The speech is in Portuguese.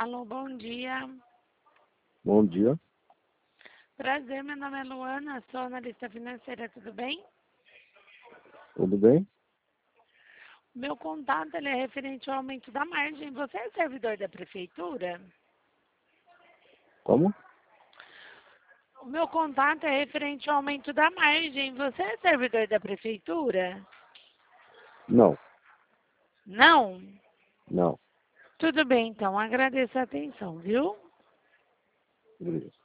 Alô, bom dia. Bom dia. Prazer, meu nome é Luana, sou analista financeira, tudo bem? Tudo bem? Meu contato ele é referente ao aumento da margem. Você é servidor da prefeitura? Como? O meu contato é referente ao aumento da margem. Você é servidor da prefeitura? Não, Não? não. Tudo bem, então. Agradeço a atenção, viu? Obrigado.